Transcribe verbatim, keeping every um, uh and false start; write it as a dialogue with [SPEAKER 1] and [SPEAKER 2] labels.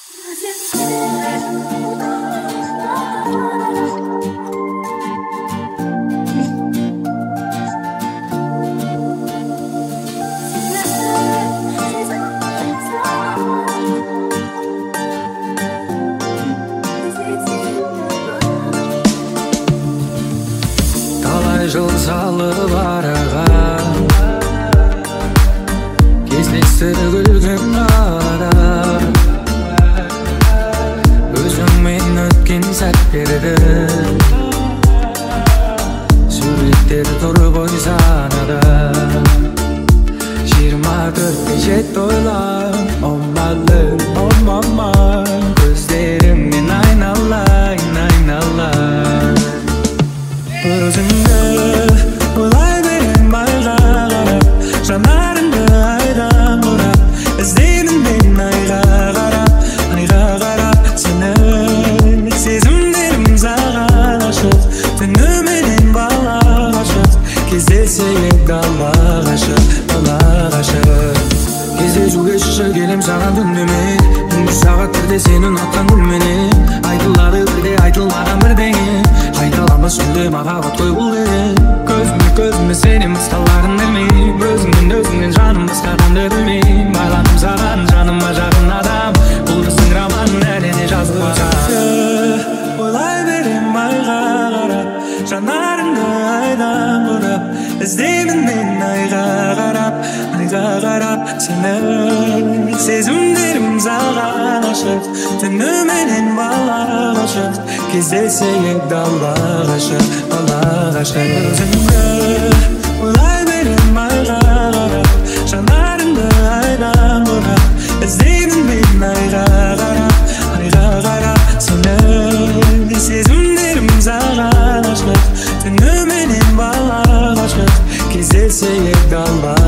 [SPEAKER 1] Талай жыл салып араған кездестіріп күлген арада өзіңмен өткен сәттерді суреттер тұр ғой санада. Жиырма төртке жетті ойлап, oh my love, oh my mind, көздеріңнен айналайын, айналайын. Өзіңді ойлай берем айға қарап, жанарыңды айдан бұрап, іздеймін мен айға қарап, айға қарап сені. Сезімдерім саған ашық, түніменен бала ғашық, кездесейік дала ғашық, дала ғашық. Кездесуге шышы келем саған түнімен, түнгі сағаттарда сені ұнатқан гүлменен. Айтылады бірде, айтылмаған бірдеңе, қайталамас үнді махаббат қой бұл деген. Көзіме көзіме сенем басқаларын білмей, өзіңнен өзіңнен жаным басқаранды білмей. Байланым саған жаныма жақын адам, бұл біздің роман әрине жазылмаған. Ойлай берем айға қарап, жанарыңды айдан бұрап, іздеймін мен айға қарап, айға қарап сені. Сезімдерім саған ашық, түніменен бала ғашық, кездесейік дала ғашық, дала ғашық. Өзіңді ойлай берем айға қарап, жанарыңды айдан бұрап, іздеймін мен айға қарап, айға қарап сені. Сезімдерім саған ашық, түніменен бала ғашық, кездесейік дала